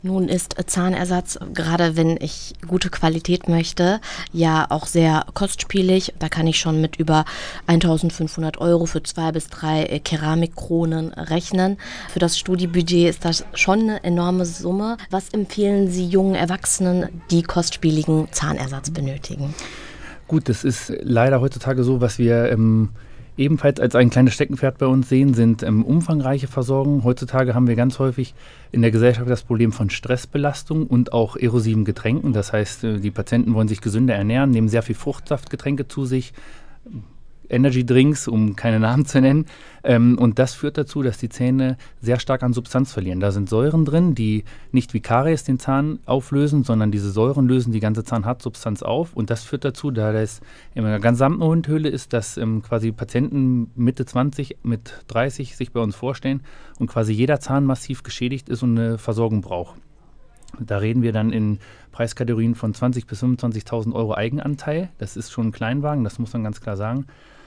Nun ist Zahnersatz, gerade wenn ich gute Qualität möchte, ja auch sehr kostspielig. Da kann ich schon mit über 1.500 € für 2 bis 3 Keramikkronen rechnen. Für das Studiebudget ist das schon eine enorme Summe. Was empfehlen Sie jungen Erwachsenen, die kostspieligen Zahnersatz benötigen? Gut, das ist leider heutzutage so, was wir ebenfalls als ein kleines Steckenpferd bei uns sehen, sind umfangreiche Versorgungen. Heutzutage haben wir ganz häufig in der Gesellschaft das Problem von Stressbelastung und auch erosiven Getränken. Das heißt, die Patienten wollen sich gesünder ernähren, nehmen sehr viel Fruchtsaftgetränke zu sich, Energy Drinks, um keine Namen zu nennen. Und das führt dazu, dass die Zähne sehr stark an Substanz verlieren. Da sind Säuren drin, die nicht wie Karies den Zahn auflösen, sondern diese Säuren lösen die ganze Zahnhartsubstanz auf. Und das führt dazu, da das in einer gesamten Mundhöhle ist, dass quasi Patienten Mitte 20, mit 30 sich bei uns vorstellen und quasi jeder Zahn massiv geschädigt ist und eine Versorgung braucht. Da reden wir dann in Preiskategorien von 20.000 bis 25.000 € Eigenanteil. Das ist schon ein Kleinwagen, das muss man ganz klar sagen.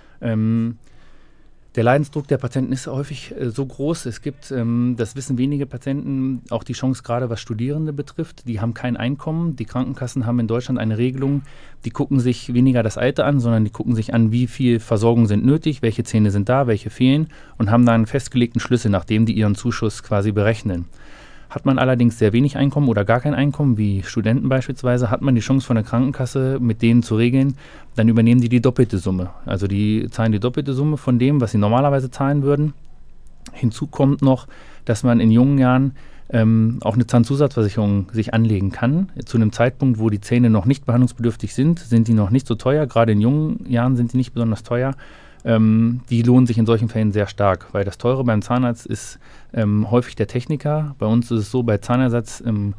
Der Leidensdruck der Patienten ist häufig so groß. Es gibt, das wissen wenige Patienten, auch die Chance, gerade was Studierende betrifft. Die haben kein Einkommen. Die Krankenkassen haben in Deutschland eine Regelung, die gucken sich weniger das Alter an, sondern die gucken sich an, wie viel Versorgung sind nötig, welche Zähne sind da, welche fehlen und haben da einen festgelegten Schlüssel, nach dem die ihren Zuschuss quasi berechnen. Hat man allerdings sehr wenig Einkommen oder gar kein Einkommen, wie Studenten beispielsweise, hat man die Chance von der Krankenkasse, mit denen zu regeln, dann übernehmen die doppelte Summe. Also die zahlen die doppelte Summe von dem, was sie normalerweise zahlen würden. Hinzu kommt noch, dass man in jungen Jahren auch eine Zahnzusatzversicherung sich anlegen kann. Zu einem Zeitpunkt, wo die Zähne noch nicht behandlungsbedürftig sind die noch nicht so teuer. Gerade in jungen Jahren sind die nicht besonders teuer. Die lohnen sich in solchen Fällen sehr stark, weil das Teure beim Zahnarzt ist häufig der Techniker. Bei uns ist es so, bei Zahnersatz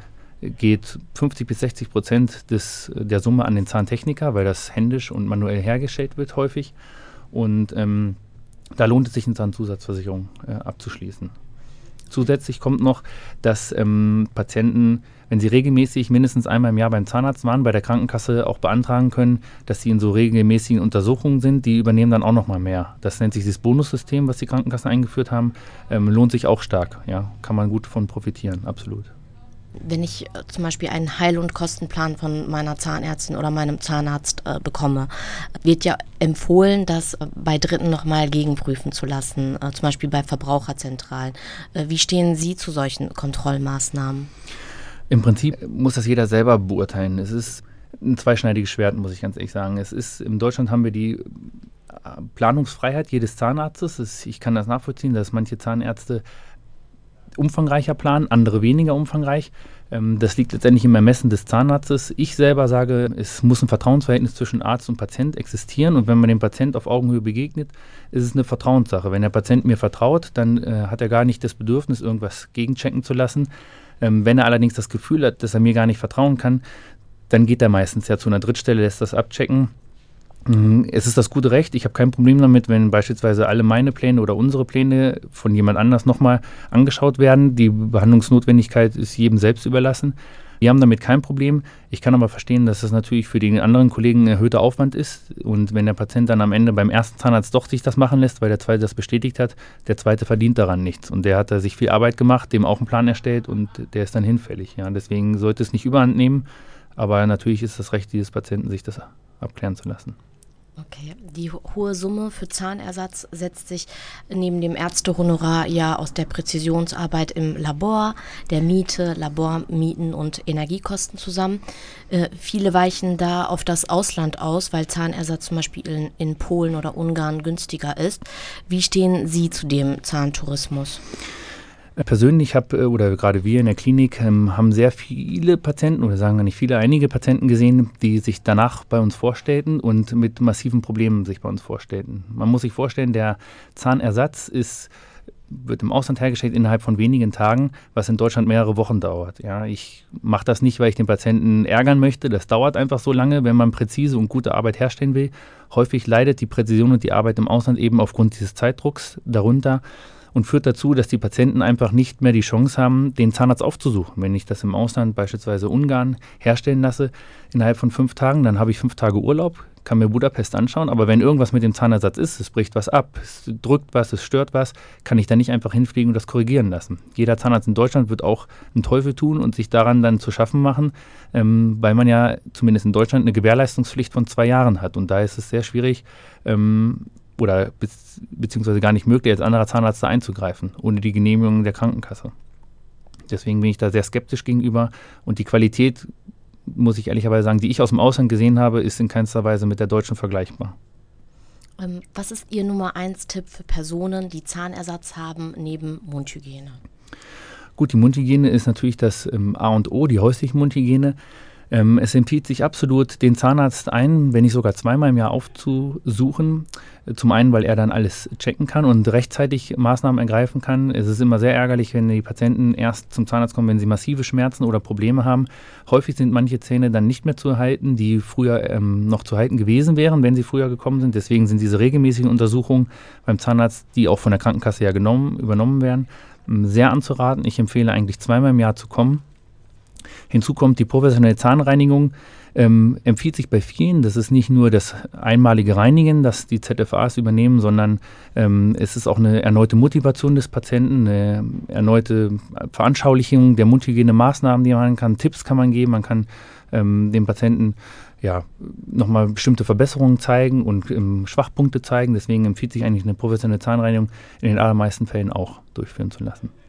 geht 50 bis 60% der Summe an den Zahntechniker, weil das händisch und manuell hergestellt wird häufig. Und da lohnt es sich, eine Zahnzusatzversicherung abzuschließen. Zusätzlich kommt noch, dass Patienten, wenn sie regelmäßig mindestens einmal im Jahr beim Zahnarzt waren, bei der Krankenkasse auch beantragen können, dass sie in so regelmäßigen Untersuchungen sind. Die übernehmen dann auch nochmal mehr. Das nennt sich das Bonussystem, was die Krankenkassen eingeführt haben. Lohnt sich auch stark. Ja, kann man gut von profitieren, absolut. Wenn ich zum Beispiel einen Heil- und Kostenplan von meiner Zahnärztin oder meinem Zahnarzt bekomme, wird ja empfohlen, das bei Dritten nochmal gegenprüfen zu lassen, zum Beispiel bei Verbraucherzentralen. Wie stehen Sie zu solchen Kontrollmaßnahmen? Im Prinzip muss das jeder selber beurteilen. Es ist ein zweischneidiges Schwert, muss ich ganz ehrlich sagen. In Deutschland haben wir die Planungsfreiheit jedes Zahnarztes. Ich kann das nachvollziehen, dass manche Zahnärzte umfangreicher planen, andere weniger umfangreich. Das liegt letztendlich im Ermessen des Zahnarztes. Ich selber sage, es muss ein Vertrauensverhältnis zwischen Arzt und Patient existieren und wenn man dem Patient auf Augenhöhe begegnet, ist es eine Vertrauenssache. Wenn der Patient mir vertraut, dann hat er gar nicht das Bedürfnis, irgendwas gegenchecken zu lassen. Wenn er allerdings das Gefühl hat, dass er mir gar nicht vertrauen kann, dann geht er meistens ja zu einer Drittstelle, lässt das abchecken. Es ist das gute Recht. Ich habe kein Problem damit, wenn beispielsweise alle meine Pläne oder unsere Pläne von jemand anders nochmal angeschaut werden. Die Behandlungsnotwendigkeit ist jedem selbst überlassen. Wir haben damit kein Problem. Ich kann aber verstehen, dass das natürlich für den anderen Kollegen ein erhöhter Aufwand ist. Und wenn der Patient dann am Ende beim ersten Zahnarzt doch sich das machen lässt, weil der zweite das bestätigt hat, der zweite verdient daran nichts. Und der hat da sich viel Arbeit gemacht, dem auch einen Plan erstellt und der ist dann hinfällig. Ja, deswegen sollte es nicht überhand nehmen. Aber natürlich ist das Recht dieses Patienten, sich das abklären zu lassen. Okay, die hohe Summe für Zahnersatz setzt sich neben dem Ärztehonorar ja aus der Präzisionsarbeit im Labor, der Miete, Labormieten und Energiekosten zusammen. Viele weichen da auf das Ausland aus, weil Zahnersatz zum Beispiel in Polen oder Ungarn günstiger ist. Wie stehen Sie zu dem Zahntourismus? Persönlich oder gerade wir in der Klinik haben sehr viele Patienten, oder sagen wir nicht viele, einige Patienten gesehen, die sich danach bei uns vorstellten und mit massiven Problemen sich bei uns vorstellten. Man muss sich vorstellen, der Zahnersatz wird im Ausland hergestellt innerhalb von wenigen Tagen, was in Deutschland mehrere Wochen dauert. Ja, ich mache das nicht, weil ich den Patienten ärgern möchte. Das dauert einfach so lange, wenn man präzise und gute Arbeit herstellen will. Häufig leidet die Präzision und die Arbeit im Ausland eben aufgrund dieses Zeitdrucks darunter. Und führt dazu, dass die Patienten einfach nicht mehr die Chance haben, den Zahnarzt aufzusuchen. Wenn ich das im Ausland, beispielsweise Ungarn, herstellen lasse, innerhalb von 5 Tagen, dann habe ich 5 Tage Urlaub, kann mir Budapest anschauen, aber wenn irgendwas mit dem Zahnersatz ist, es bricht was ab, es drückt was, es stört was, kann ich da nicht einfach hinfliegen und das korrigieren lassen. Jeder Zahnarzt in Deutschland wird auch einen Teufel tun und sich daran dann zu schaffen machen, weil man ja zumindest in Deutschland eine Gewährleistungspflicht von 2 Jahren hat und da ist es sehr schwierig, beziehungsweise gar nicht möglich, als anderer Zahnarzt da einzugreifen, ohne die Genehmigung der Krankenkasse. Deswegen bin ich da sehr skeptisch gegenüber und die Qualität, muss ich ehrlicherweise sagen, die ich aus dem Ausland gesehen habe, ist in keinster Weise mit der deutschen vergleichbar. Was ist Ihr Nummer 1 Tipp für Personen, die Zahnersatz haben, neben Mundhygiene? Gut, die Mundhygiene ist natürlich das A und O, die häusliche Mundhygiene. Es empfiehlt sich absolut, den Zahnarzt wenn nicht sogar 2-mal im Jahr aufzusuchen. Zum einen, weil er dann alles checken kann und rechtzeitig Maßnahmen ergreifen kann. Es ist immer sehr ärgerlich, wenn die Patienten erst zum Zahnarzt kommen, wenn sie massive Schmerzen oder Probleme haben. Häufig sind manche Zähne dann nicht mehr zu erhalten, die früher noch zu halten gewesen wären, wenn sie früher gekommen sind. Deswegen sind diese regelmäßigen Untersuchungen beim Zahnarzt, die auch von der Krankenkasse ja übernommen werden, sehr anzuraten. Ich empfehle eigentlich 2-mal im Jahr zu kommen. Hinzu kommt die professionelle Zahnreinigung, empfiehlt sich bei vielen. Das ist nicht nur das einmalige Reinigen, das die ZFAs übernehmen, sondern es ist auch eine erneute Motivation des Patienten, eine erneute Veranschaulichung der Mundhygiene-Maßnahmen, die man machen kann. Tipps kann man geben, man kann dem Patienten nochmal bestimmte Verbesserungen zeigen und Schwachpunkte zeigen. Deswegen empfiehlt sich eigentlich eine professionelle Zahnreinigung in den allermeisten Fällen auch durchführen zu lassen.